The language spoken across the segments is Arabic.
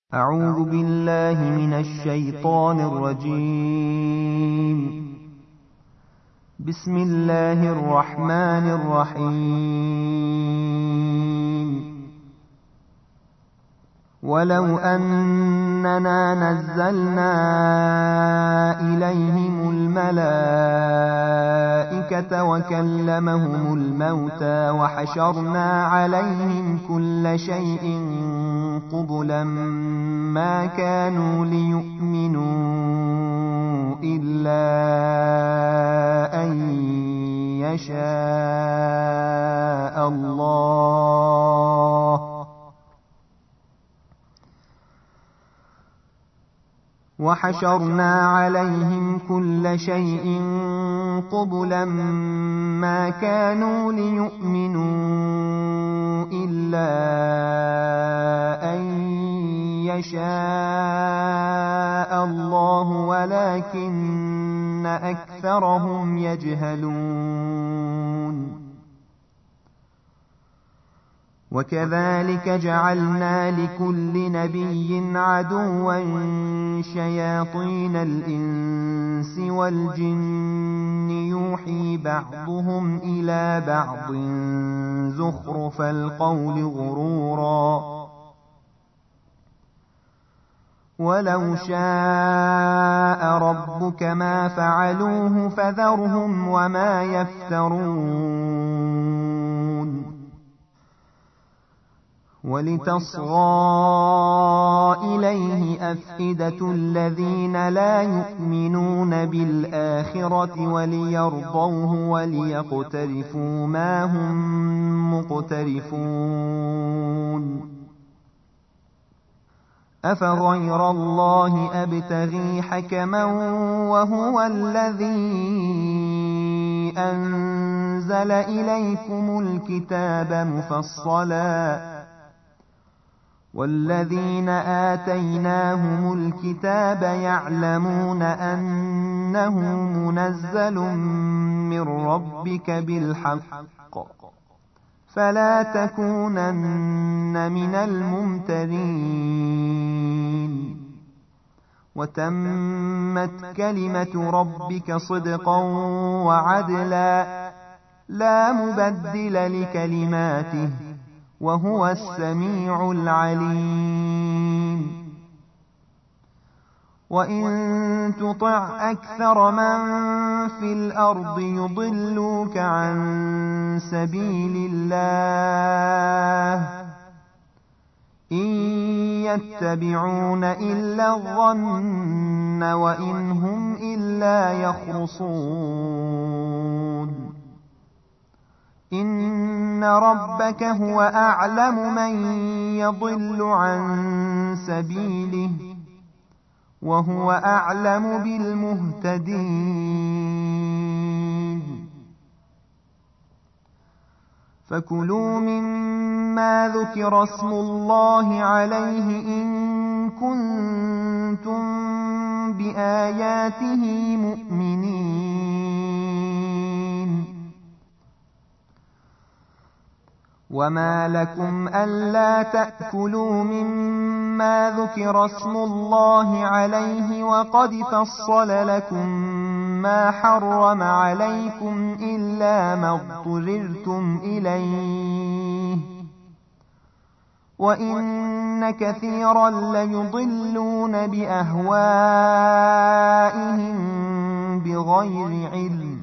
أعوذ بالله من الشيطان الرجيم. بسم الله الرحمن الرحيم. ولو أننا نزلنا إليهم الملائكة وكلمهم الموتى وحشرنا عليهم كل شيء قبلا ما كانوا ليؤمنوا إلا أن يشاء الله وحشرنا عليهم كل شيء قبلا ما كانوا ليؤمنوا إلا أن يشاء الله ولكن أكثرهم يجهلون. وكذلك جعلنا لكل نبي عدوا شياطين الإنس والجن يوحي بعضهم إلى بعض زخرف القول غرورا ولو شاء ربك ما فعلوه فذرهم وما يفترون. ولتصغى إليه أفئدة الذين لا يؤمنون بالآخرة وليرضوه وليقترفوا ما هم مقترفون. أفغير الله أبتغي حكما وهو الذي أنزل إليكم الكتاب مفصلا والذين آتيناهم الكتاب يعلمون أنه منزل من ربك بالحق فلا تكونن من الممترين. وتمت كلمة ربك صدقا وعدلا لا مبدل لكلماته وهو السميع العليم. وإن تطع أكثر من في الأرض يضلوك عن سبيل الله إن يتبعون إلا الظن وإن هم إلا يخرصون. إن ربك هو أعلم من يضل عن سبيله وهو أعلم بالمهتدين. فكلوا مما ذكر اسم الله عليه إن كنتم بآياته مؤمنين. وما لكم ألا تأكلوا مما ذكر اسم الله عليه وقد فصل لكم ما حرم عليكم إلا ما اضطررتم إليه وإن كثيرا ليضلون بأهوائهم بغير علم.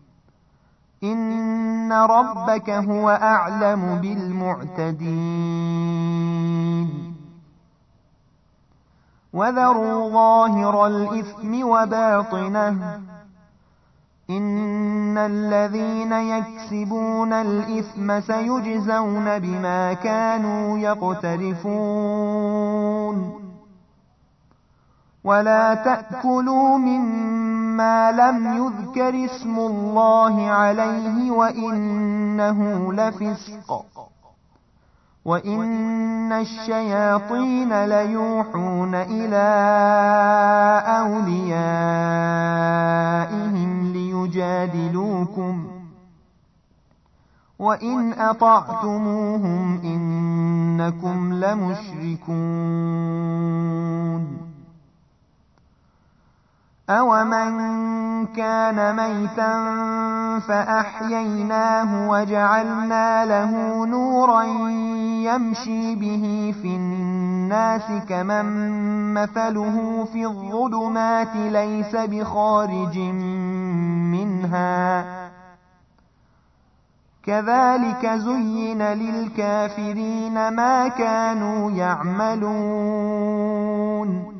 إن ربك هو أعلم بالمعتدين. وذروا ظاهر الإثم وباطنه إن الذين يكسبون الإثم سيجزون بما كانوا يقترفون. ولا تأكلوا مما لم يذكر اسم الله عليه وإنه لفسق وإن الشياطين ليوحون إلى أوليائهم ليجادلوكم وإن أطعتموهم إنكم لمشركون أومن كان ميتا فأحييناه وجعلنا له نورا يمشي به في الناس كمن مثله في الظلمات ليس بخارج منها كذلك زين للكافرين ما كانوا يعملون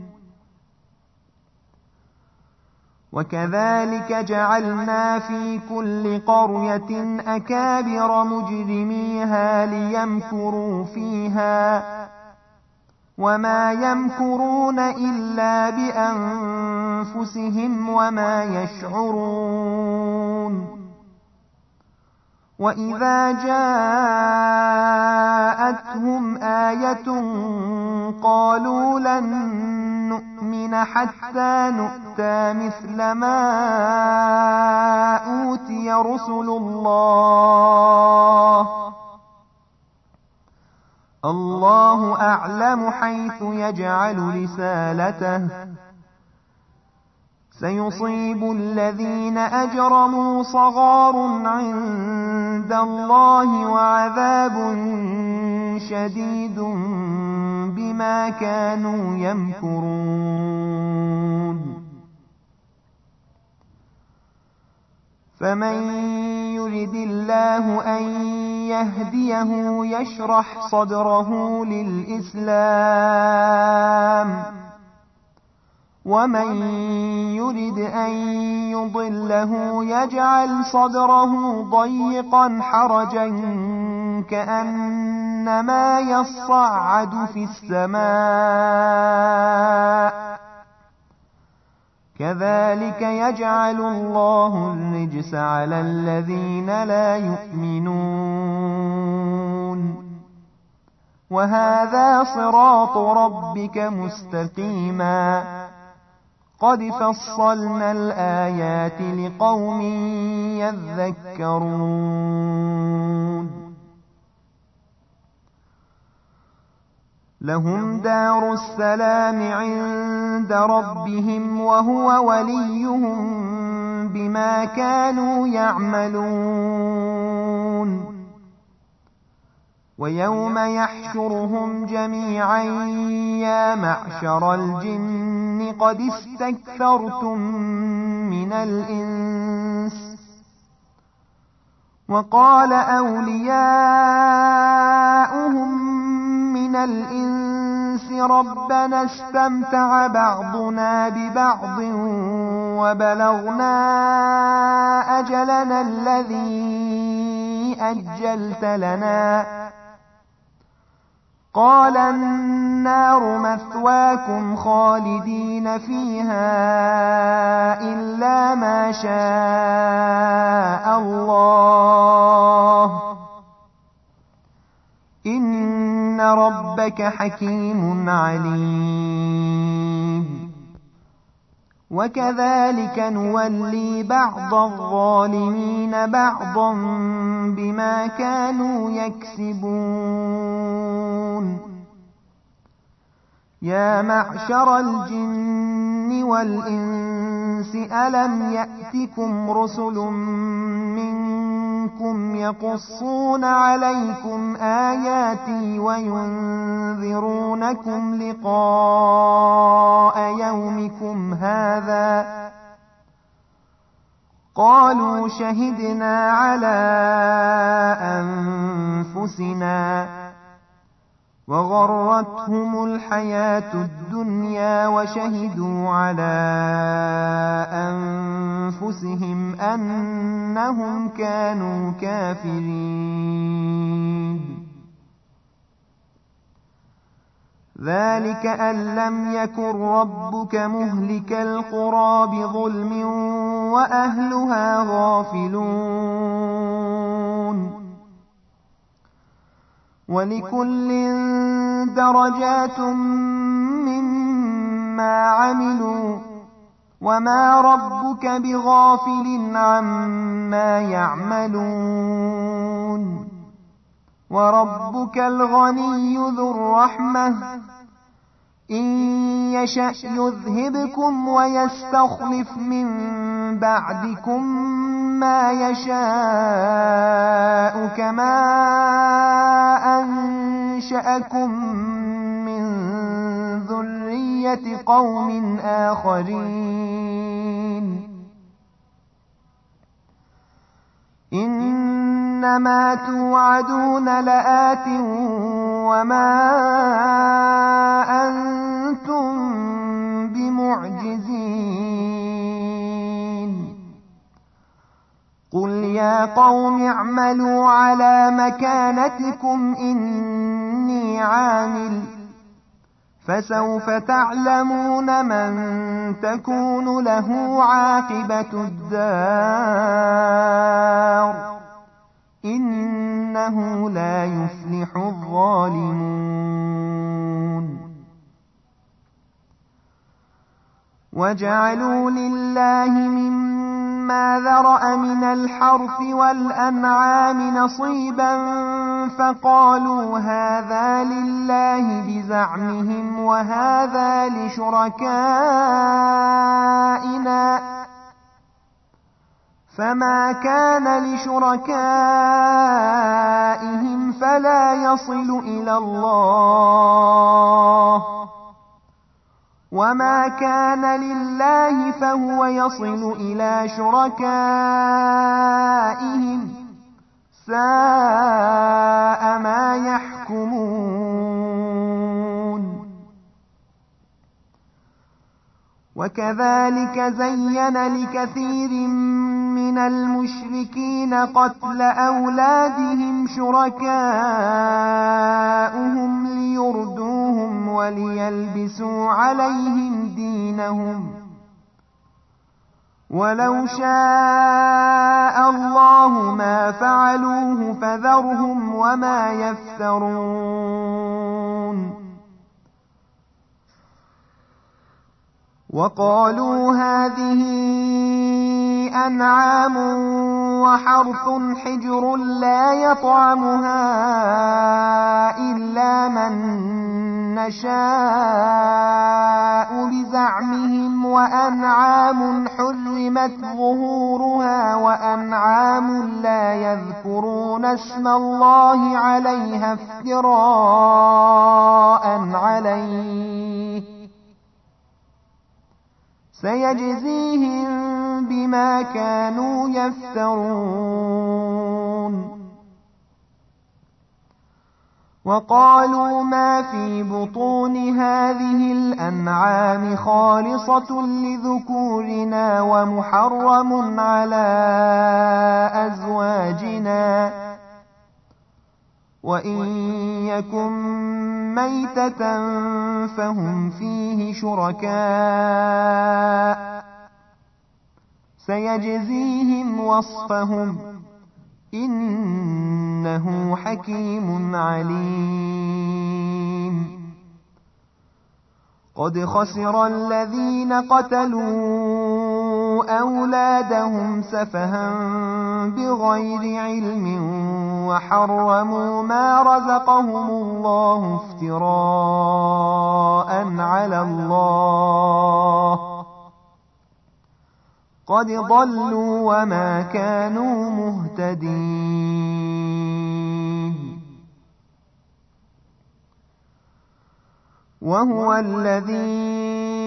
وكذلك جعلنا في كل قرية أكابر مجرميها ليمكروا فيها وما يمكرون إلا بأنفسهم وما يشعرون وإذا جاءتهم آية قالوا لن نؤمن حتى نؤتى مثل ما أوتي رسل الله أعلم حيث يجعل رسالته سيصيب الذين أجرموا صغار عند الله وعذاب شديد بما كانوا يمكرون فمن يرد الله أن يهديه يشرح صدره للإسلام ومن يرد أن يضله يجعل صدره ضيقا حرجا كأنما يصعد في السماء كذلك يجعل الله الرجس على الذين لا يؤمنون وهذا صراط ربك مستقيما قد فصلنا الآيات لقوم يذكرون لهم دار السلام عند ربهم وهو وليهم بما كانوا يعملون ويوم يحشرهم جميعا يا معشر الجن قد استكثرتم من الإنس وقال أولياؤهم من الإنس ربنا استمتع بعضنا ببعض وبلغنا أجلنا الذي أجلت لنا قال النار مثواكم خالدين فيها إلا ما شاء الله إن ربك حكيم عليم وكذلك نولي بعض الظالمين بعضا بما كانوا يكسبون يا معشر الجن والإنس ألم يأتكم رسل منكم يقصون عليكم آياتي وينذرونكم لقاء يومكم هذا قالوا شهدنا على أنفسنا وغرتهم الحياة الدنيا وشهدوا على أنفسهم أنهم كانوا كافرين ذلك أن لم يكن ربك مهلك القرى بظلم وأهلها غافلون ولكل درجات مما عملوا وما ربك بغافل عما يعملون وربك الغني ذو الرحمة إن يشأ يذهبكم ويستخلف من بعدكم ما يشاء كما أنشأكم من ذرية قوم آخرين إنما توعدون لآت وما أنتم بمعجزين قل يا قوم اعملوا على مكانتكم إني عامل فسوف تعلمون من تكون له عاقبة الدار إنه لا يفلح الظالمون وجعلوا لله مما ذرأ من الحرث والأنعام نصيبا فقالوا هذا لله بزعمهم وهذا لشركائنا فما كان لشركائهم فلا يصل إلى الله وما كان لله فهو يصل إلى شركائهم ساء ما يحكمون وكذلك زين لكثير من المشركين قتل أولادهم شركاؤهم ليردوهم وليلبسوا عليهم دينهم ولو شاء الله ما فعلوه فذرهم وما يفترون وقالوا هذه أنعام وحرث حجر لا يطعمها إلا من نشاء بزعمهم وأنعام حرمت ظهورها وأنعام لا يذكرون اسم الله عليها افتراء عليه سيجزيهم بما كانوا يفترون وقالوا ما في بطون هذه الأنعام خالصة لذكورنا ومحرم على أزواجنا وإن يكن ميتة فهم فيه شركاء سيجزيهم وصفهم إنه حكيم عليم قد خسر الذين قتلوا أولادهم سفها بغير علم وحرموا ما رزقهم الله افتراء على الله قد ضلوا وما كانوا مهتدين وهو الذي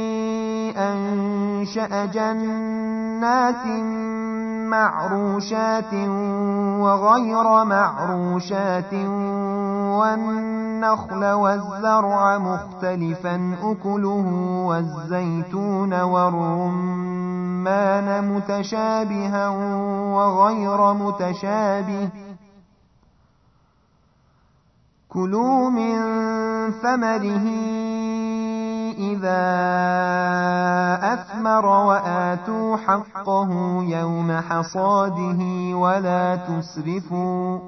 أنشأ جنات معروشات وغير معروشات والنخل والزرع مختلفا أكله والزيتون والرمان متشابها وغير متشابه كلوا من ثمره إذا أثمر وآتوا حقه يوم حصاده ولا تسرفوا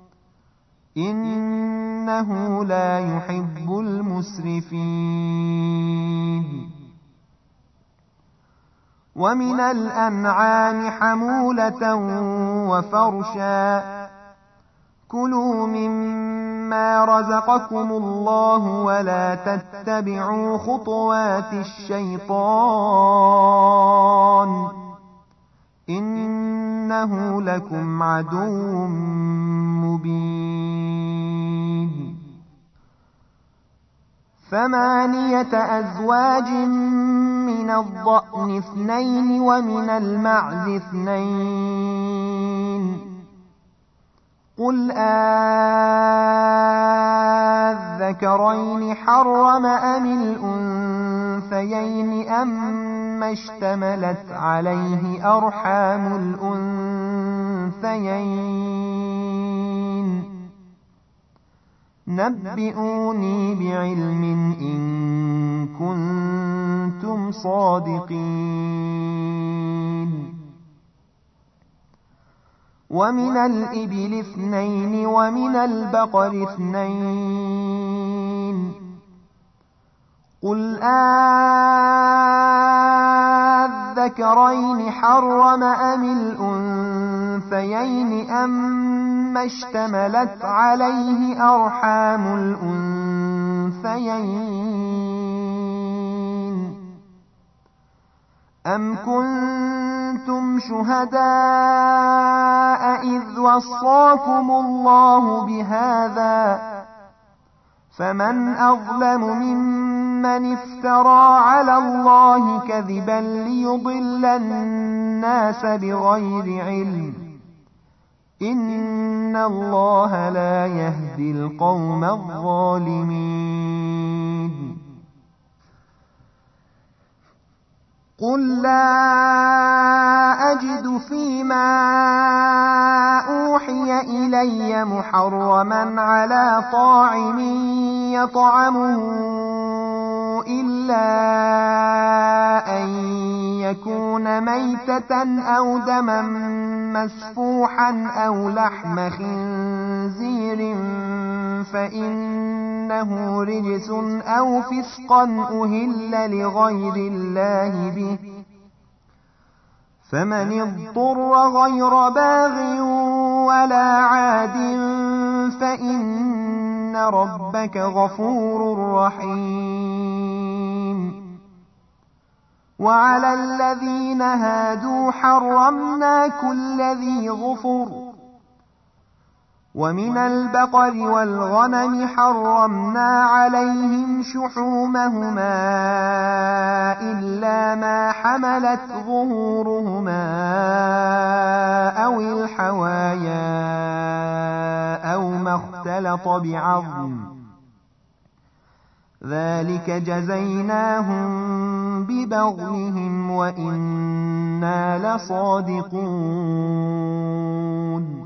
إنه لا يحب المسرفين ومن الأنعام حمولة وفرشا كلوا مما رزقكم الله ولا تتبعوا خطوات الشيطان إنه لكم عدو مبين 8 أزواج من الضأن 2 ومن المعز 2 قل أذكرين حرم أم الأنثيين أم اشتملت عليه أرحام الأنثيين نبئوني بعلم إن كنتم صادقين ومن الإبل 2 ومن البقر 2 قل أذكرين حرم أم الأنثيين أم اشتملت عليه أرحام الأنثيين أم كنتم شهداء إذ وصاكم الله بهذا فمن أظلم ممن افترى على الله كذبا ليضل الناس بغير علم إن الله لا يهدي القوم الظالمين قل لا أجد فيما أوحي إلي محرما على طاعم يطعمه إلا أن يكون ميتة أو دما مسفوحا أو لحم خنزير فإنه رجس أو فسقا أهل لغير الله به فمن اضطر غير باغ ولا عاد فإن ربك غفور رحيم وعلى الذين هادوا حرمنا كل ذي ظفر ومن البقر والغنم حرمنا عليهم شحومهما إلا ما حملت ظهورهما أو الحوايا أو ما اختلط بعظم ذلك جزيناهم ببغيهم وإنا لصادقون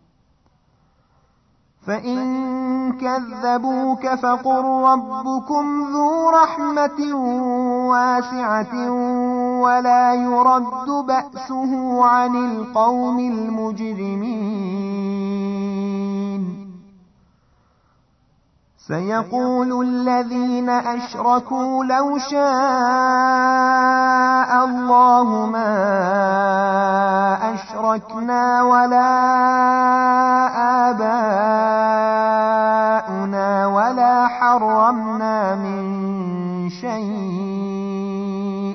فإن كذبوك فقل ربكم ذو رحمة واسعة ولا يرد بأسه عن القوم المجرمين سيقول الذين أشركوا لو شاء الله ما أشركنا ولا آباؤنا ولا حرمنا من شيء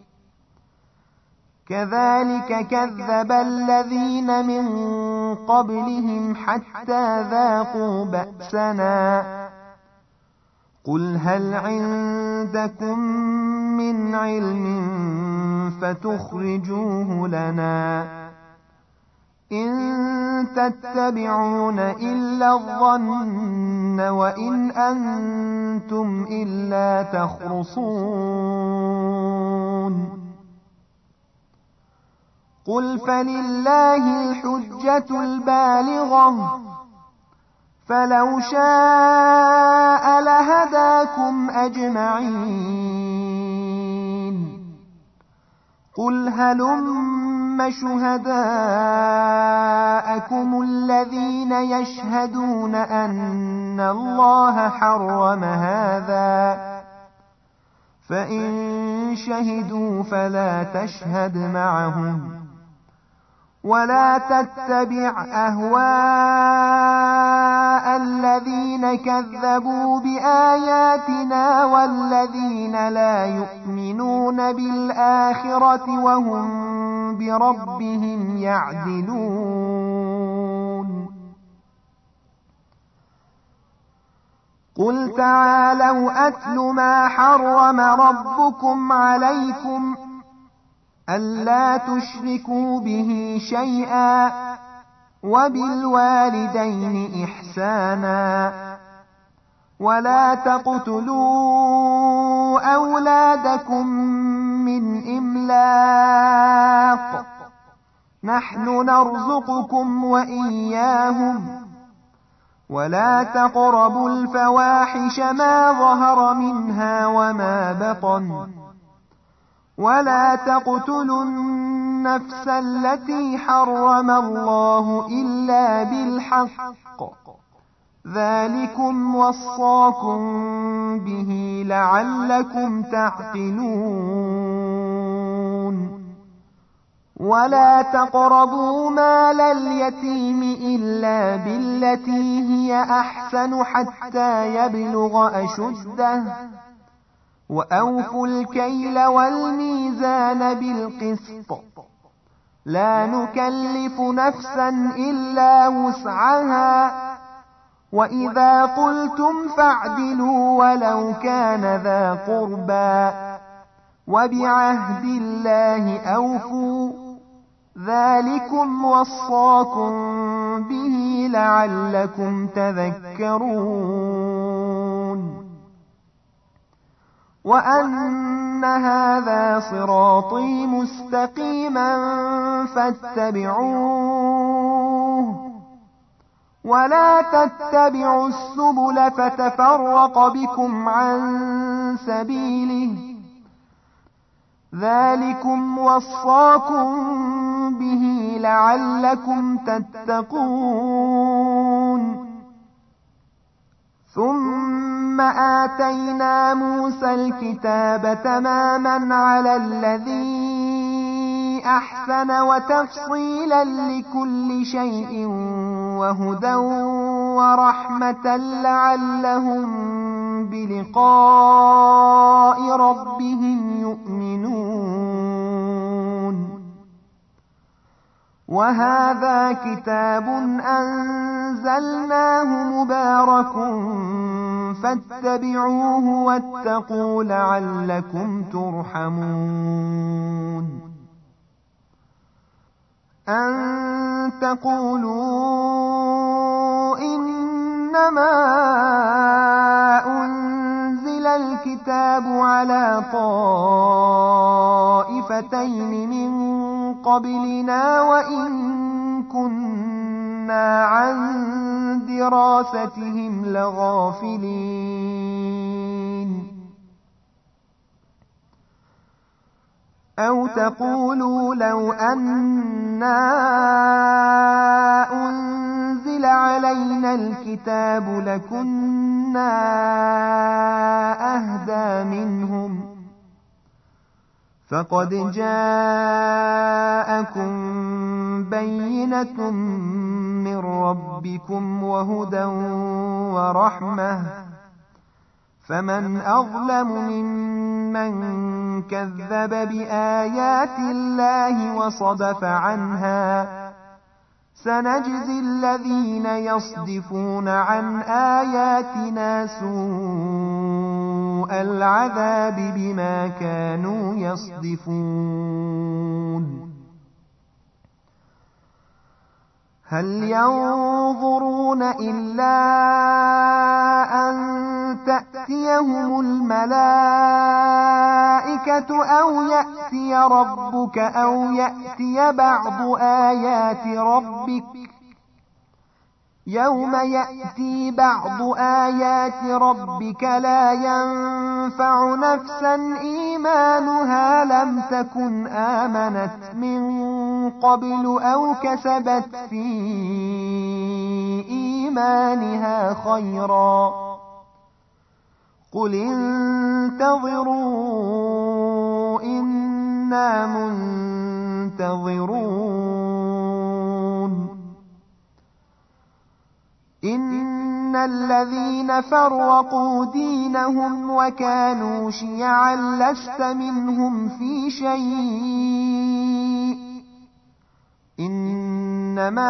كذلك كذب الذين من قبلهم حتى ذاقوا بأسنا قل هل عندكم من علم فتخرجوه لنا إن تتبعون إلا الظن وإن أنتم إلا تخرصون قل فلله الحجة البالغة فلو شاء لهداكم أجمعين قل هلم شهداءكم الذين يشهدون أن الله حرم هذا فإن شهدوا فلا تشهد معهم، ولا تتبع أهواء الذين كذبوا بآياتنا والذين لا يؤمنون بالآخرة وهم بربهم يعدلون. قل تعالوا أتل ما حرم ربكم عليكم ألا تشركوا به شيئا وبالوالدين إحسانا ولا تقتلوا أولادكم من إملاق نحن نرزقكم وإياهم ولا تقربوا الفواحش ما ظهر منها وما بطن ولا تقتلوا النفس التي حرم الله إلا بالحق ذلكم وصاكم به لعلكم تعقلون. ولا تقربوا مال اليتيم إلا بالتي هي أحسن حتى يبلغ أشده وأوفوا الكيل والميزان بالقسط لا نكلف نفسا إلا وسعها وإذا قلتم فاعدلوا ولو كان ذا قربى وبعهد الله أوفوا ذلكم وصاكم به لعلكم تذكرون. وأن هذا صراطي مستقيما فاتبعوه ولا تتبعوا السبل فتفرق بكم عن سبيله ذلكم وصاكم به لعلكم تتقون. ثم آتينا موسى الكتاب تماما على الذي أحسن وتفصيلا لكل شيء وهدى ورحمة لعلهم بلقاء ربهم يؤمنون. وهذا كتاب أنزلناه مبارك فاتبعوه واتقوا لعلكم ترحمون. أن تقولوا إنما أنزل الكتاب على طائفتين من قبلنا وإن كنا عن دراستهم لغافلين. أو تقولوا لو أنا أنزل علينا الكتاب لكنا أهدى منهم فقد جاءكم بينة من ربكم وهدى ورحمة فمن أظلم ممن كذب بآيات الله وصدف عنها سنجزي الذين يصدفون عن آياتنا سوء العذاب بما كانوا يصدفون. هل ينظرون إلا أن تأتيهم الملائكة أو يأتي ربك أو يأتي بعض آيات ربك يوم يأتي بعض آيات ربك لا ينفع نفسا إيمانها لم تكن آمنت من قبل أو كسبت في إيمانها خيرا قل انتظروا ينتظرون إن الذين فرقوا دينهم وكانوا شيعا لست منهم في شيء إنما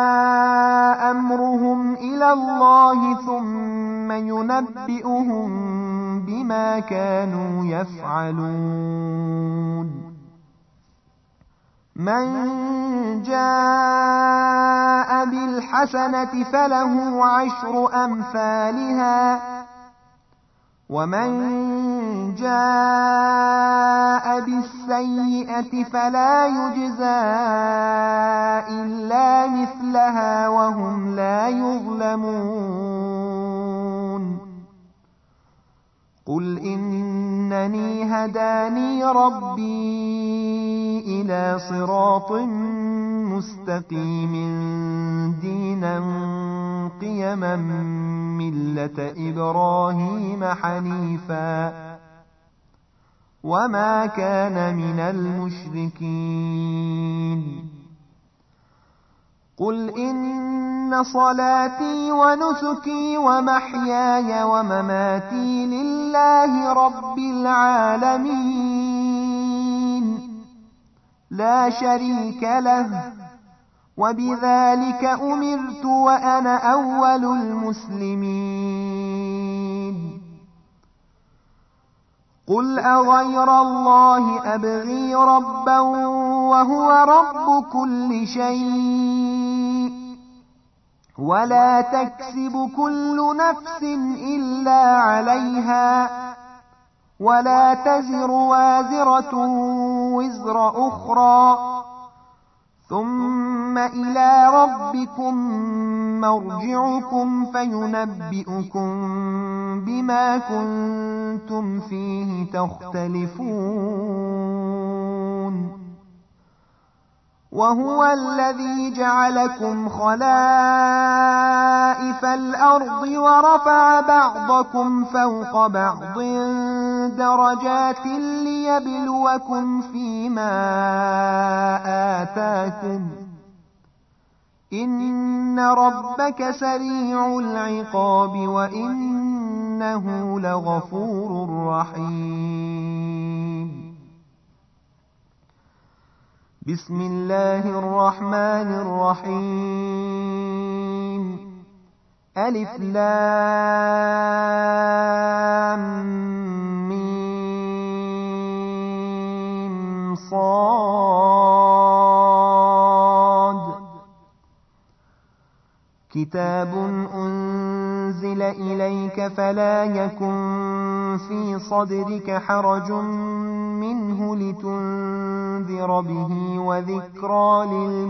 أمرهم إلى الله ثم ينبئهم بما كانوا يفعلون من جاء بالحسنة فله 10 أمثالها ومن جاء بالسيئة فلا يجزى إلا مثلها وهم لا يظلمون قل إنني هداني ربي إلى صراط مستقيم دينا قيما ملة إبراهيم حنيفا وما كان من المشركين قل إن صلاتي ونسكي ومحياي ومماتي لله رب العالمين لا شريك له وبذلك أمرت وأنا أول المسلمين قل أغير الله أبغي ربا وهو رب كل شيء ولا تكسب كل نفس إلا عليها ولا تزر وازرة وزر أخرى ثم إلى ربكم مرجعكم فينبئكم بما كنتم فيه تختلفون وهو الذي جعلكم خلائف الأرض ورفع بعضكم فوق بعض درجات ليبلوكم فيما آتاكم إن ربك سريع العقاب وإنه لغفور رحيم بسم الله الرحمن الرحيم ألف لام ميم صاد كتاب أنزل إليك فلا يكن في صدرك حرج منه لتنذر به وذكرى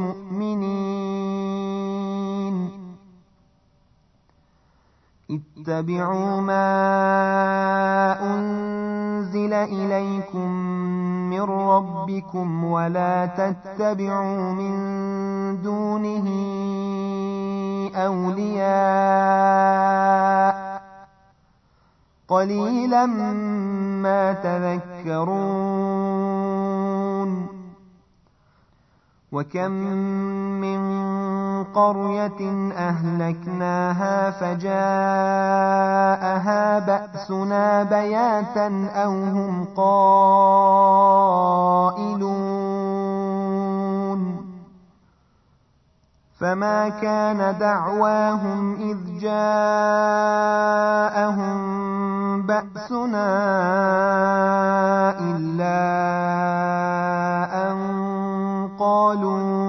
للمؤمنين اتبعوا ما أنزل إليكم من ربكم ولا تتبعوا من دونه أولياء قليلا ما تذكرون وكم من قرية أهلكناها فجاءها بأسنا بياتا أو هم قائلون فما كان دعواهم إذ جاءهم بأسنا إلا أن قالوا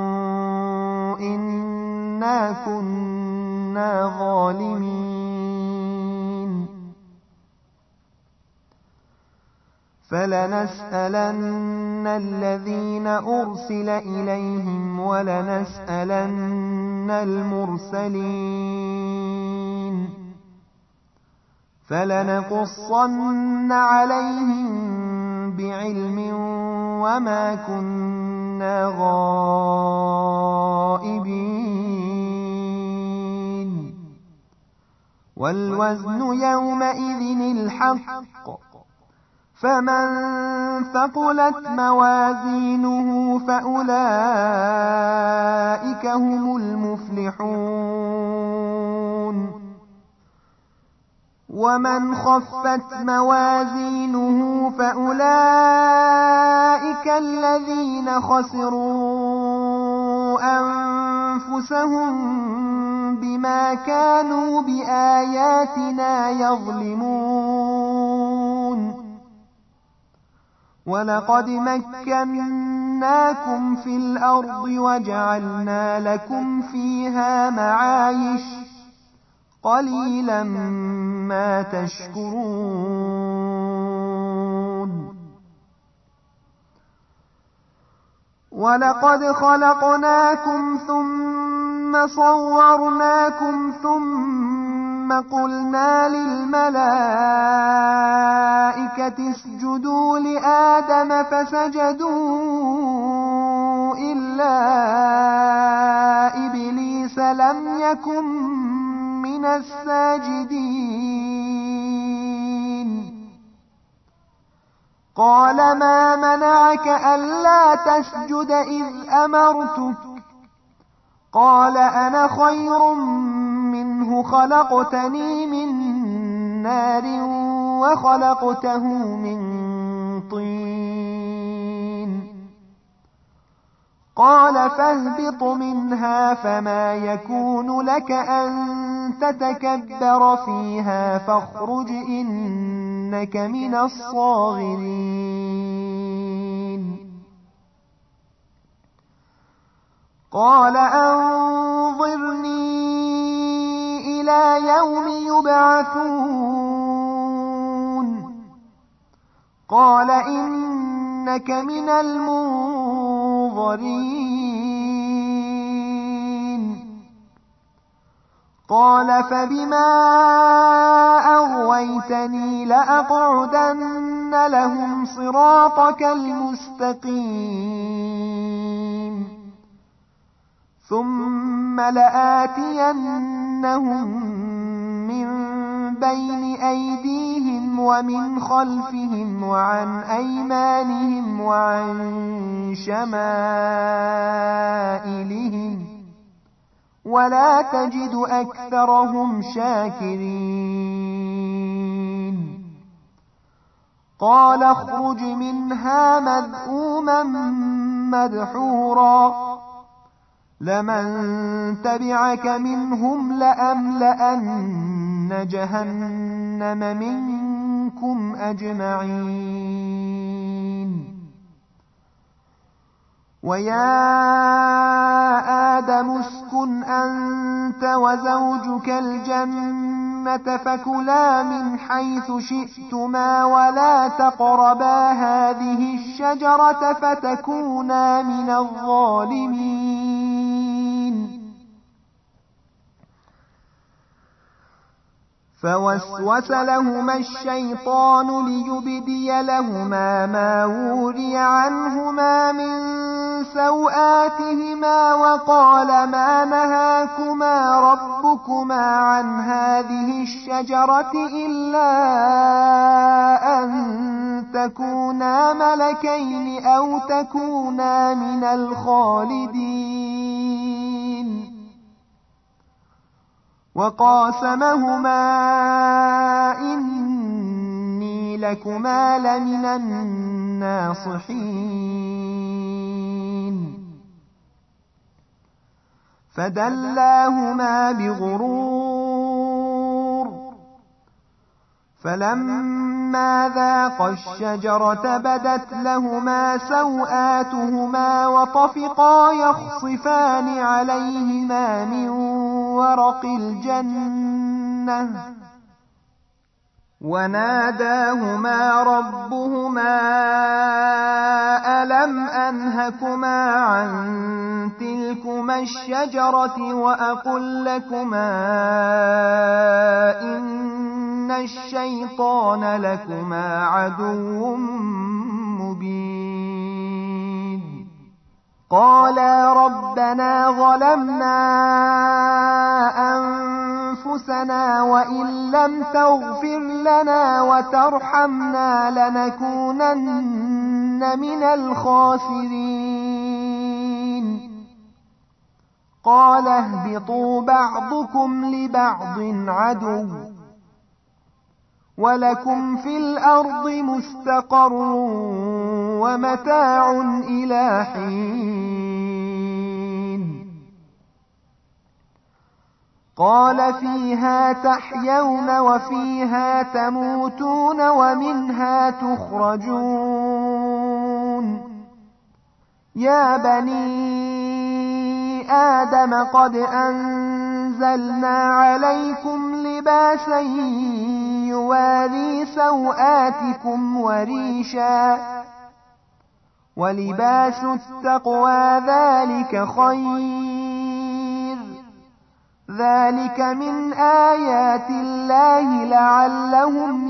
إنا كنا ظالمين فلنسألن الذين أرسل إليهم ولنسألن المرسلين فلنقصن عليهم بعلم وما كنا غائبين والوزن يومئذ الحق فمن ثقلت موازينه فأولئك هم المفلحون ومن خفت موازينه فأولئك الذين خسروا أنفسهم بما كانوا بآياتنا يظلمون ولقد مكناكم في الأرض وجعلنا لكم فيها معايش قليلا ما تشكرون ولقد خلقناكم ثم صورناكم ثم قلنا للملائكة اسجدوا لآدم فسجدوا إلا إبليس لم يكن من الساجدين قال ما منعك ألا تسجد إذ أمرتك قال أنا خير منه خلقتني من نار وخلقته من طين قال فاهبط منها فما يكون لك أن تتكبر فيها فاخرج إنك من الصاغرين قال أنظرني إلى يوم يبعثون قال إنك من المنظرين قال فبما أغويتني لأقعدن لهم صراطك المستقيم ثم لآتينهم من بين أيديهم ومن خلفهم وعن أيمانهم وعن شمائلهم ولا تجد أكثرهم شاكرين قال اخرج منها مذءوما مدحورا لمن تبعك منهم لأملأن جهنم منكم أجمعين ويا آدم اسكن أنت وزوجك الجنة فكلا من حيث شئتما ولا تقربا هذه الشجرة فتكونا من الظالمين فوسوس لهما الشيطان ليبدي لهما ما وري عنهما من سوآتهما وقال ما نهاكما ربكما عن هذه الشجرة إلا أن تكونا ملكين أو تكونا من الخالدين وقاسمهما إني لكما لمن الناصحين فدلاهما بغرور فلما ذاقا الشجرة بدت لهما سوآتهما وطفقا يخصفان عليهما من ورق الجنة وناداهما ربهما ألم أنهكما عن تلكما الشجرة وأقل لكما إن الشيطان لكما عدو مبين قالا ربنا ظلمنا أنفسنا وإن لم تغفر لنا وترحمنا لنكونن من الخاسرين. قال اهبطوا بعضكم لبعض عدو ولكم في الأرض مستقر ومتاع إلى حين. قال فيها تحيون وفيها تموتون ومنها تخرجون. يا بني آدم قد أنزلنا عليكم لباسا يواري سوآتكم وريشا ولباس التقوى ذلك خير. ذلك من آيات الله لعلهم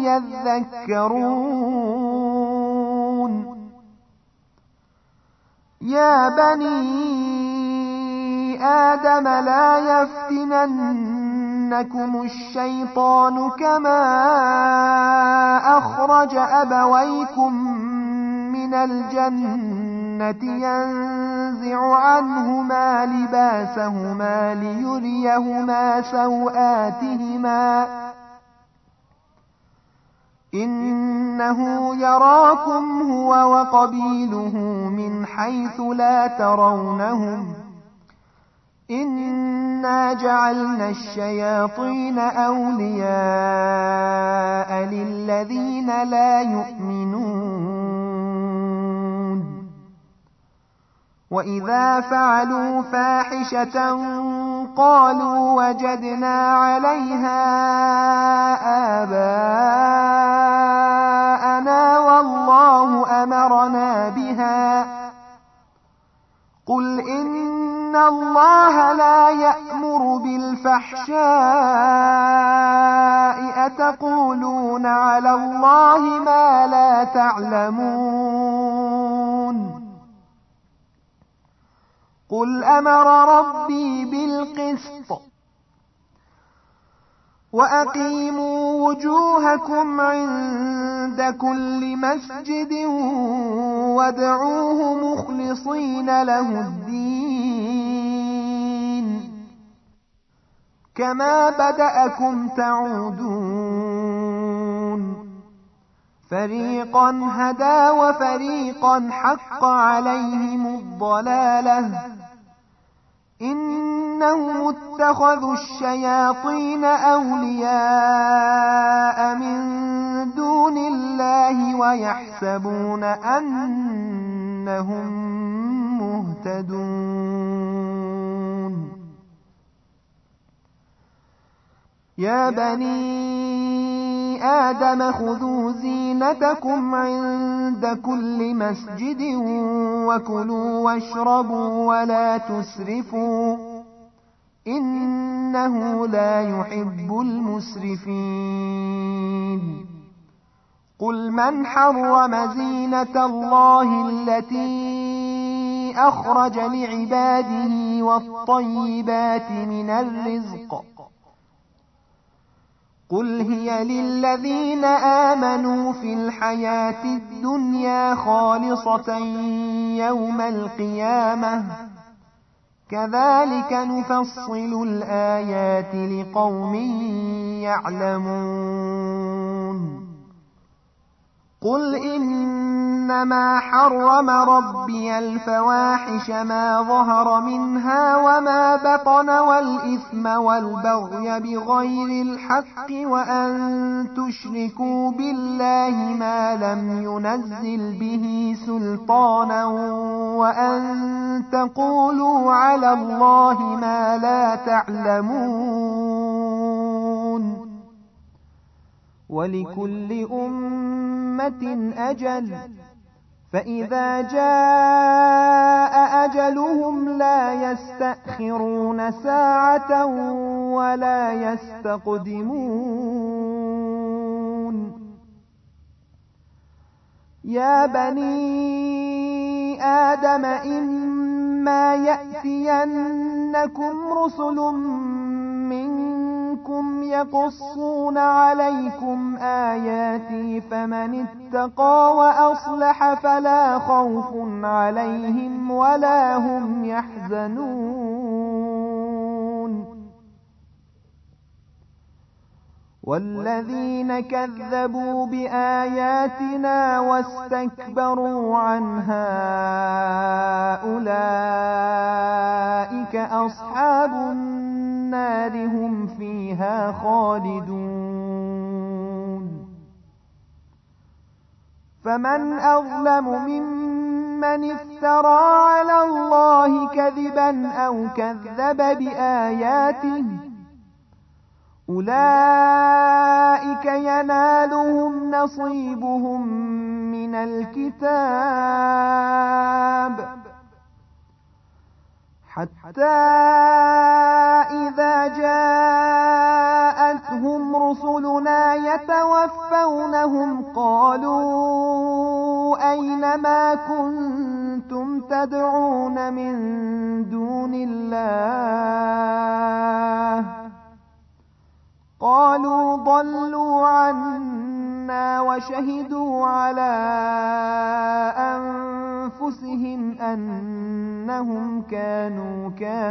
يذكرون. يا بني آدم لا يفتننكم الشيطان كما أخرج أبويكم من الجنة ينزع عنهما لباسهما ليريهما سوآتهما إنه يراكم هو وقبيله من حيث لا ترونهم إنا جعلنا الشياطين أولياء للذين لا يؤمنون. وإذا فعلوا فاحشة قالوا وجدنا عليها آباءنا والله أمرنا بها. قل إن الله لا يأمر بالفحشاء أتقولون على الله ما لا تعلمون. قل أمر ربي بالقسط وأقيموا وجوهكم عند كل مسجد وادعوه مخلصين له الدين كما بدأكم تعودون. فريقا هدى وفريقا حق عليهم الضلالة إنهم اتخذوا الشياطين أولياء من دون الله ويحسبون أنهم مهتدون. يا بني آدم خذوا زينتكم عند كل مسجد وكلوا واشربوا ولا تسرفوا إنه لا يحب المسرفين. قل من حرم زينة الله التي أخرج لعباده والطيبات من الرزق قل هي للذين آمنوا في الحياة الدنيا خالصة يوم القيامة كذلك نفصل الآيات لقوم يعلمون. قل إنما حرم ربي الفواحش ما ظهر منها وما بطن والإثم والبغي بغير الحق وأن تشركوا بالله ما لم ينزل به سلطانا وأن تقولوا على الله ما لا تعلمون. ولكل أمة أجل فإذا جاء أجلهم لا يستأخرون ساعة ولا يستقدمون. يا بني آدم إما يأتينكم رسل منكم ربكم يقصون عليكم آياتي فمن اتقى وأصلح فلا خوف عليهم ولا هم يحزنون والذين كذبوا بآياتنا واستكبروا عنها أولئك أصحاب النار هم فيها خالدون فمن أظلم ممن افترى على الله كذبا أو كذب بآياته أولئك ينالهم نصيبهم من الكتاب حتى إذا جاءتهم رسلنا يتوفونهم قالوا أين ما كنتم تدعون من دون الله قالوا ضلوا عنا وشهدوا على أنفسهم أنهم كانوا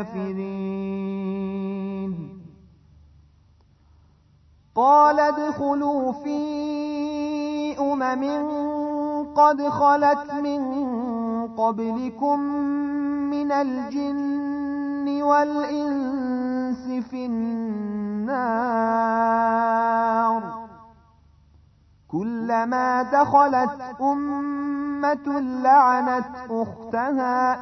كافرين قال ادخلوا في قد خلت من قبلكم من الجن والإنس في النار كلما دخلت أمة لعنت أختها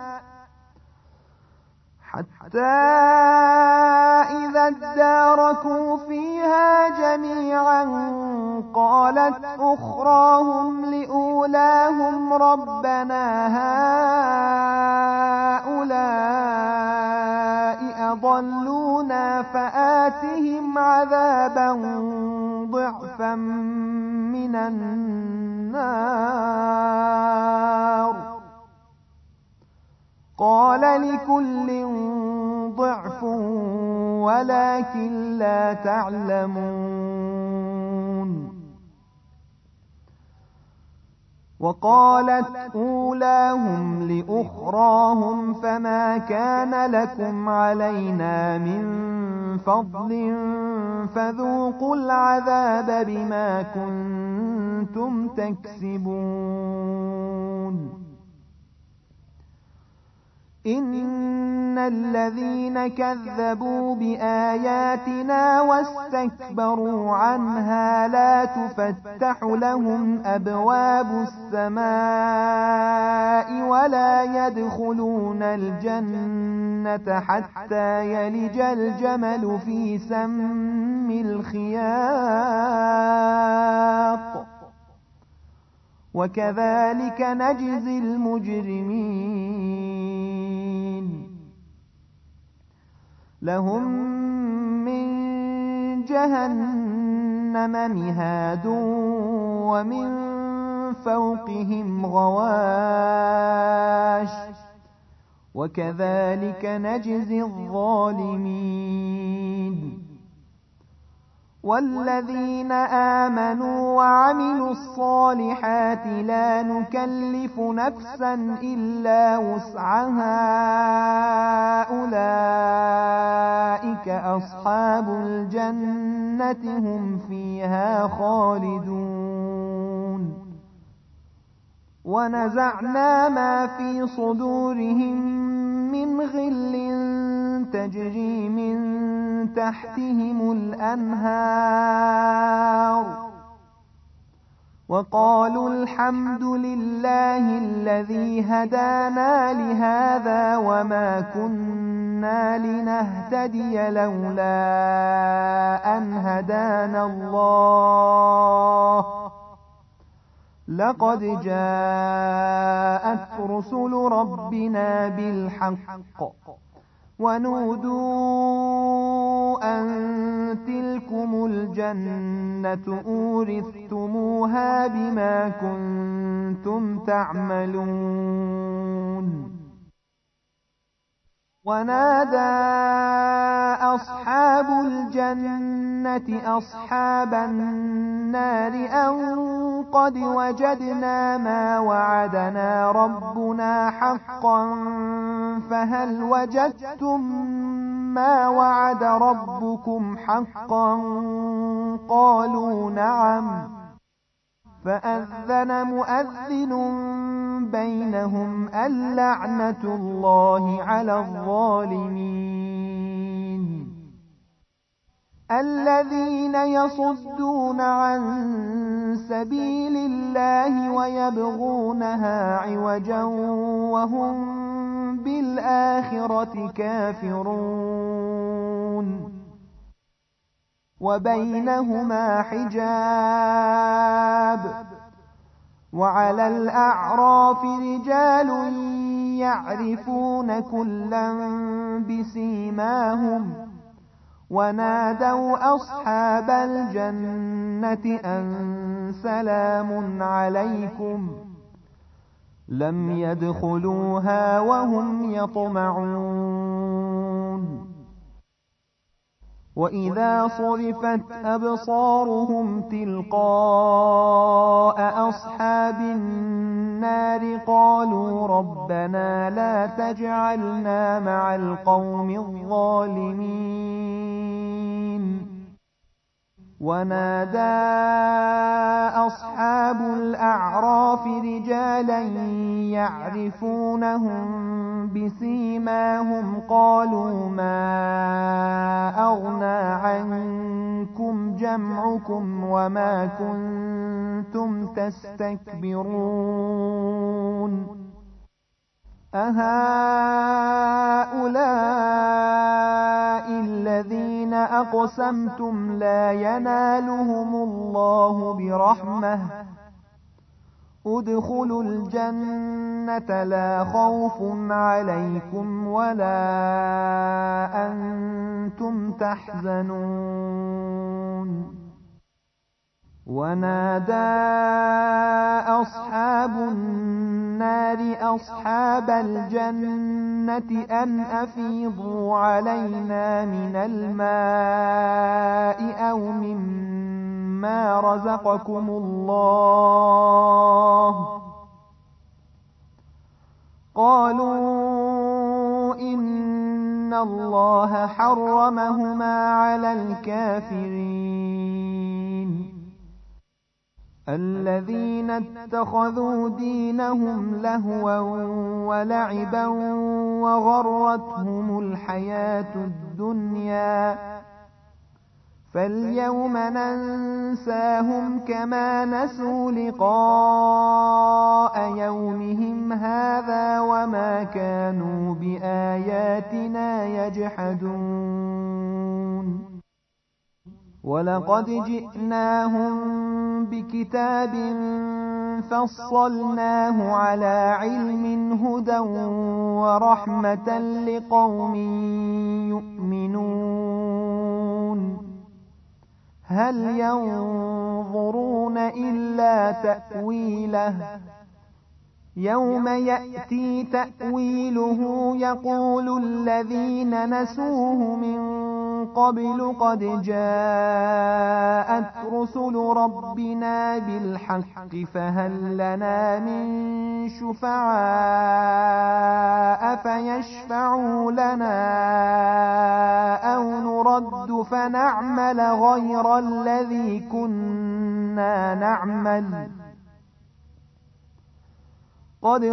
حتى إذا اداركوا فيها جميعا قالت أخراهم لأولاهم ربنا هؤلاء أضلونا فآتهم عذابا ضعفا من النار قال لكل ضعف ولكن لا تعلمون وقالت أولاهم لأخراهم فما كان لكم علينا من فضل فذوقوا العذاب بما كنتم تكسبون إن الذين كذبوا بآياتنا واستكبروا عنها لا تفتح لهم أبواب السماء ولا يدخلون الجنة حتى يلج الجمل في سم الخياط وكذلك نجزي المجرمين لهم من جهنم مهاد ومن فوقهم غواش وكذلك نجزي الظالمين والذين آمنوا وعملوا الصالحات لا نكلف نفسا إلا وسعها أولئك أصحاب الجنة هم فيها خالدون ونزعنا ما في صدورهم من غل تجري من تحتهم الأنهار وقالوا الحمد لله الذي هدانا لهذا وما كنا لنهتدي لولا أن هدانا الله لقد جاءت رسل ربنا بالحق ونودوا أن تلكم الجنة أورثتموها بما كنتم تعملون ونادى أصحاب الجنة أصحاب النار أن قد وجدنا ما وعدنا ربنا حقا فهل وجدتم ما وعد ربكم حقا قالوا نعم فأذن مؤذن بينهم اللعنة الله على الظالمين الذين يصدون عن سبيل الله ويبغونها عوجا وهم بالآخرة كافرون وبينهما حجاب وعلى الأعراف رجال يعرفون كلا بسيماهم ونادوا أصحاب الجنة أن سلام عليكم لم يدخلوها وهم يطمعون وإذا صرفت أبصارهم تلقاء أصحاب النار قالوا ربنا لا تجعلنا مع القوم الظالمين ونادى أصحاب الأعراف رجالا يعرفونهم بسيماهم قالوا ما أغنى عنكم جمعكم وما كنتم تستكبرون أهؤلاء الذين أقسمتم لا ينالهم الله برحمة ادخلوا الجنة لا خوف عليكم ولا أنتم تحزنون ونادى أصحاب النار أصحاب الجنة أن أفيضوا علينا من الماء أو مما رزقكم الله قالوا إن الله حرمهما على الكافرين الذين اتخذوا دينهم لهوا ولعبا وغرتهم الحياة الدنيا فاليوم ننساهم كما نسوا لقاء يومهم هذا وما كانوا بآياتنا يجحدون ولقد جئناهم بكتاب فصلناه على علم هدى ورحمة لقوم يؤمنون هل ينظرون إلا تأويله يوم يأتي تأويله يقول الذين نسوه من قبل قد جاءت رسل ربنا بالحق فهل لنا من شفعاء فيشفعوا لنا أو نرد فنعمل غير الذي كنا نعمل قد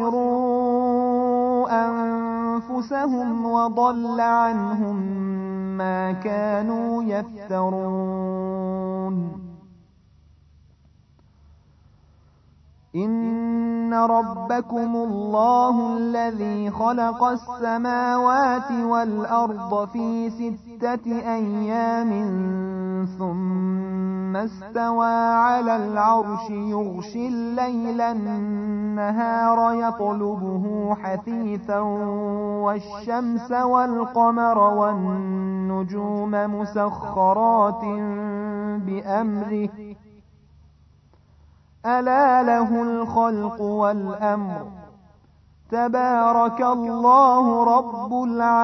خسروا أنفسهم وضل عنهم ما كانوا يفترون إن ربكم الله الذي خلق السماوات والأرض في 6 أيام ثم استوى على العرش يغشي الليل النهار يطلبه حثيثا والشمس والقمر والنجوم مسخرات بأمره ألا له الخلق والأمر تبارك الله رب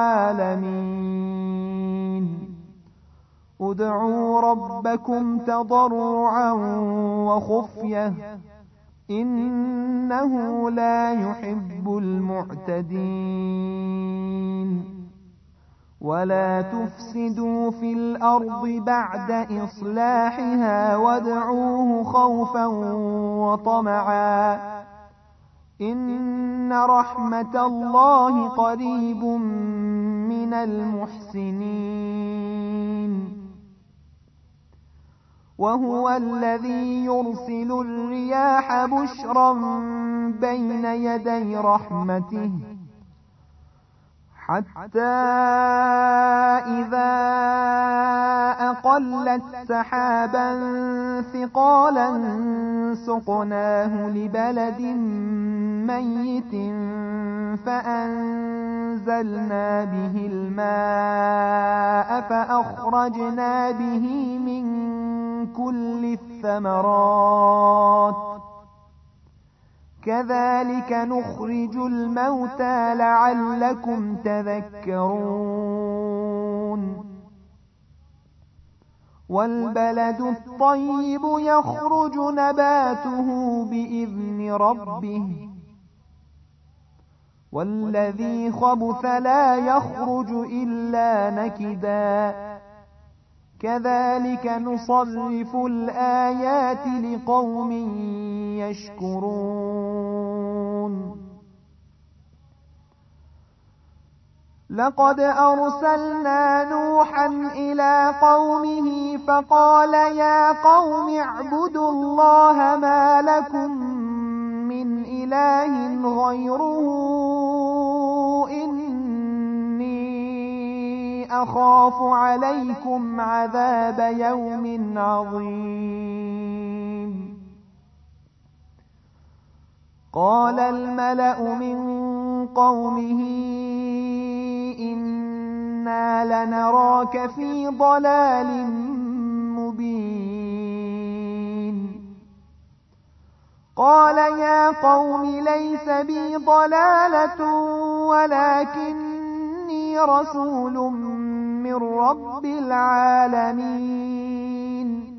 العالمين. ادعوا ربكم تضرعا وخفية إنه لا يحب المعتدين. ولا تفسدوا في الأرض بعد إصلاحها وادعوه خوفا وطمعا إن رحمة الله قريب من المحسنين. وهو الذي يرسل الرياح بشرا بين يدي رحمته حتى إذا أقلت سحابا ثقالا سقناه لبلد ميت فأنزلنا به الماء فأخرجنا به من كل الثمرات كذلك نخرج الموتى لعلكم تذكرون. والبلد الطيب يخرج نباته بإذن ربه والذي خبث لا يخرج إلا نكدا كذلك نصرف الآيات لقوم يشكرون. لقد أرسلنا نوحا إلى قومه فقال يا قوم اعبدوا الله ما لكم من إله غيره أخاف عليكم عذاب يوم عظيم. قال الملأ من قومه إنا لنراك في ضلال مبين. قال يا قوم ليس بي ضلالة ولكني رسول من رب العالمين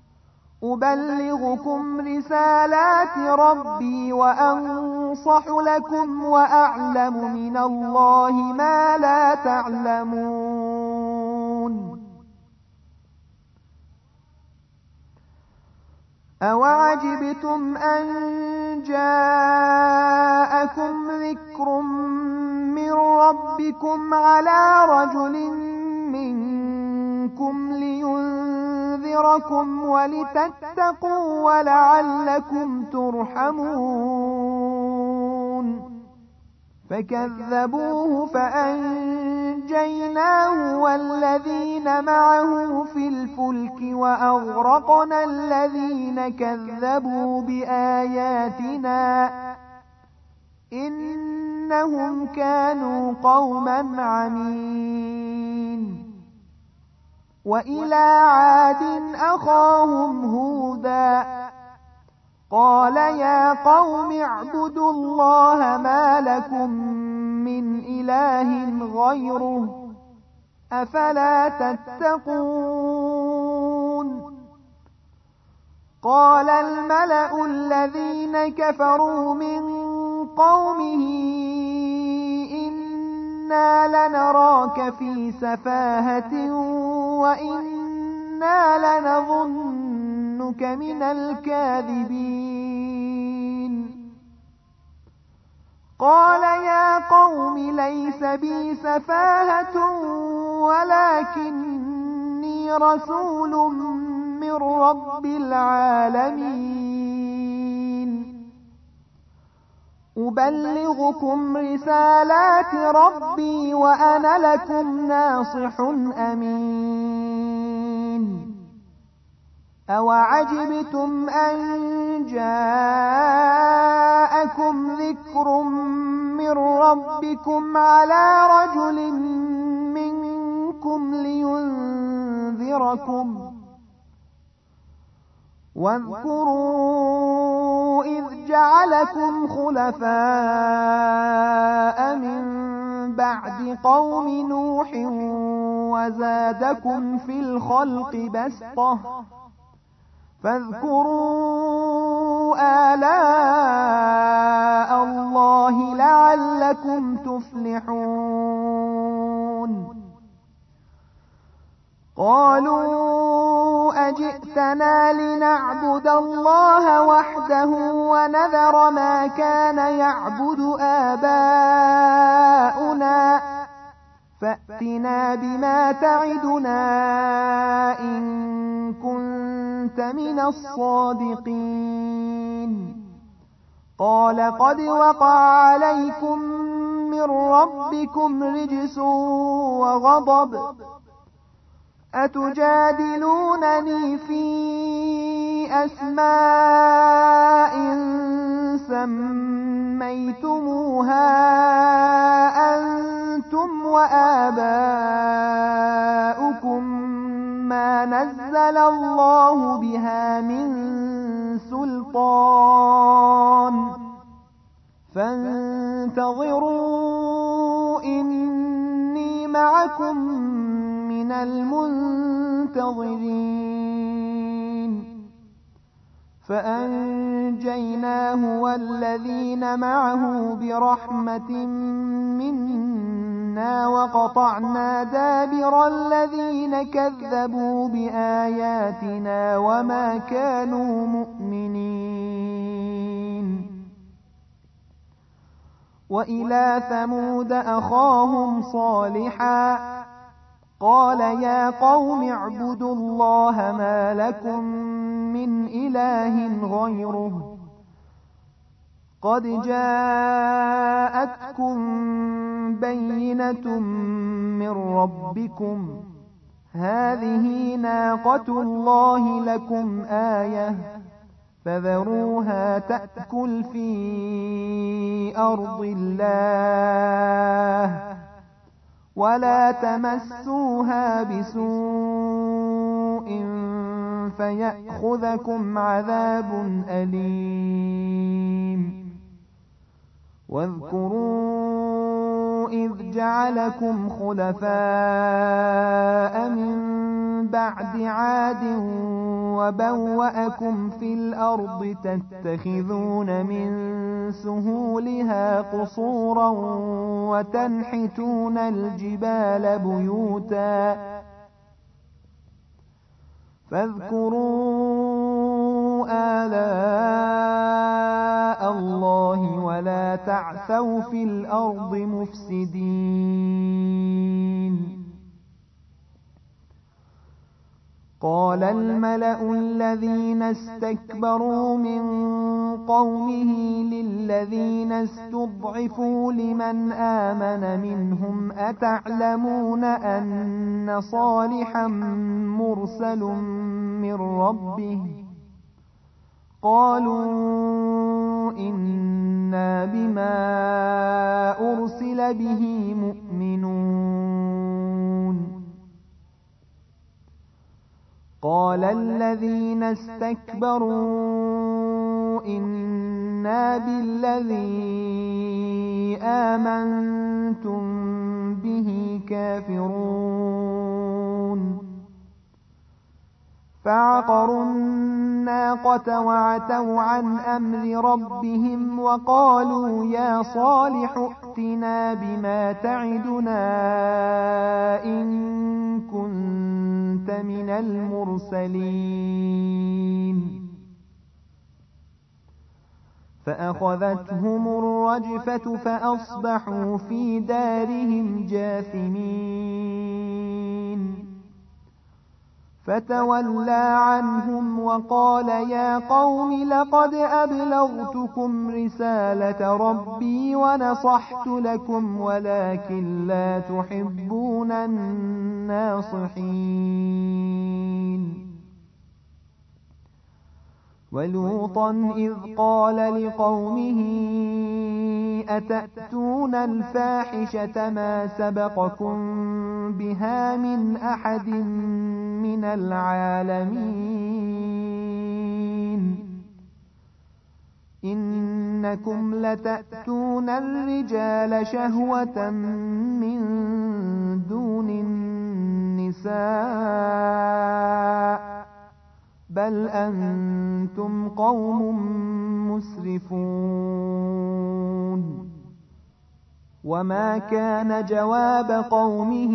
أبلغكم رسالات ربي وأنصح لكم وأعلم من الله ما لا تعلمون. أوعجبتم أن جاءكم ذكر من ربكم على رجل منكم لينذركم ولتتقوا ولعلكم ترحمون. فكذبوه فأنجيناه والذين معه في الفلك وأغرقنا الذين كذبوا بآياتنا إنهم كانوا قوما عمين. وإلى عاد أخاهم هودا قال يا قوم اعبدوا الله ما لكم من إله غيره أفلا تتقون. قال الملأ الذين كفروا من قومه إنا لنراك في سفاهة وإنا لنظنك من الكاذبين. قال يا قوم ليس بي سفاهة ولكني رسول من رب العالمين أبلغكم رسالات ربي وأنا لكم ناصح أمين. أوعجبتم أن جاءكم ذكر من ربكم على رجل منكم لينذركم واذكروا إذ جعلكم جعلكم خلفاء من بعد قوم نوح وزادكم في الخلق بسطة فاذكروا آلاء الله لعلكم تفلحون قالوا أجئتنا لنعبد الله وحده ونذر ما كان يعبد آباؤنا فأتنا بما تعدنا إن كنت من الصادقين قال قد وقع عليكم من ربكم رجس وغضب أتجادلونني في أسماء سميتموها أنتم وآباؤكم ما نزل الله بها من سلطان فانتظروا إني معكم من المنتظرين فأنجيناه والذين معه برحمة منا وقطعنا دابر الذين كذبوا بآياتنا وما كانوا مؤمنين وإلى ثمود أخاهم صالحا قال يا قوم اعبدوا الله ما لكم من إله غيره قد جاءتكم بينة من ربكم هذه ناقة الله لكم آية فذروها تأكل في أرض الله ولا تمسوها بسوء فيأخذكم عذاب أليم واذكروا إذ جعلكم خلفاء من بعد عاد وبوأكم في الأرض تتخذون من سهولها قصورا وتنحتون الجبال بيوتا فاذكروا آلاء الله ولا تعثوا في الأرض مفسدين قال الملأ الذين استكبروا من قومه للذين استضعفوا لمن آمن منهم أتعلمون أن صالحا مرسل من ربه قالوا إنا بما أرسل به مؤمنون قال الذين استكبروا إنا بالذي آمنتم به كافرون فعقروا الناقة وعتوا عن أمر ربهم وقالوا يا صالح ائتنا بما تعدنا إن كنت من المرسلين فأخذتهم الرجفة فأصبحوا في دارهم جاثمين فتولى عنهم وقال يا قوم لقد أبلغتكم رسالة ربي ونصحت لكم ولكن لا تحبون الناصحين ولوطا إذ قال لقومه أتأتون الفاحشة ما سبقكم بها من أحد من العالمين أئنكم لتأتون الرجال شهوة من دون النساء بل أنتم قوم مسرفون. وما كان جواب قومه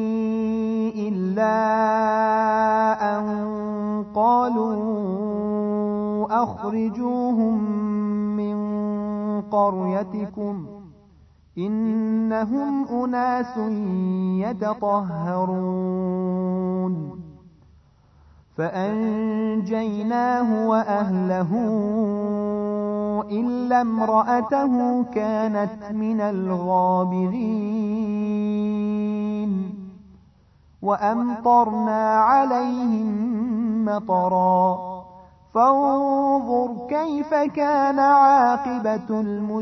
إلا أن قالوا أخرجوهم من قريتكم إنهم أناس يتطهرون. فأنجيناه وأهله إلا امرأته كانت من الغابرين. وأمطرنا عليهم مطرا فانظر كيف كان عاقبة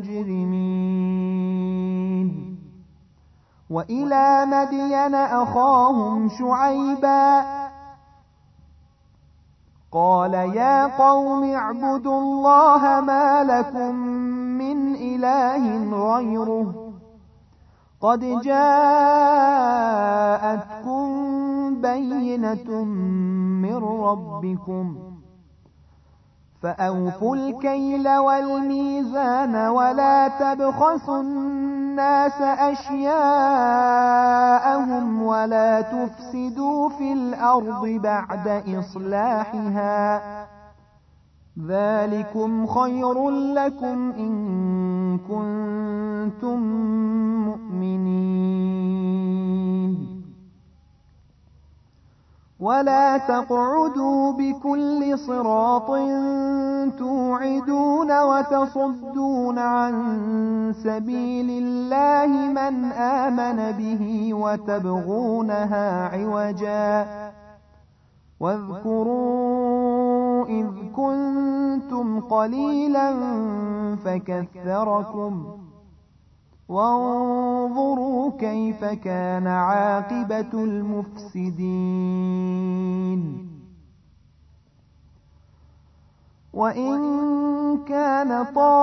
المجرمين. وإلى مدين أخاهم شعيبا قال يا قوم اعبدوا الله ما لكم من إله غيره قد جاءتكم بينة من ربكم فأوفوا الكيل والميزان ولا تبخسوا الناس أشياءهم ولا تفسدوا في الأرض بعد إصلاحها ذلكم خير لكم إن كنتم مؤمنين. ولا تقعدوا بكل صراط توعدون وتصدون عن سبيل الله من آمن به وتبغونها عوجا واذكروا إذ كنتم قليلا فكثركم وانظروا كيف كان عاقبة المفسدين. وإن كان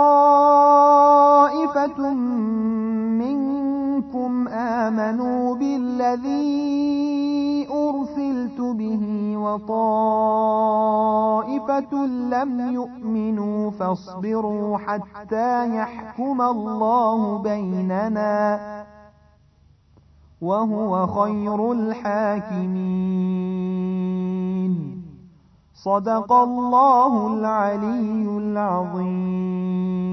طائفة منكم آمنوا بالذي أرسلت به وطائفة لم يؤمنوا فاصبروا حتى يحكم الله بيننا وهو خير الحاكمين. صدق الله العلي العظيم.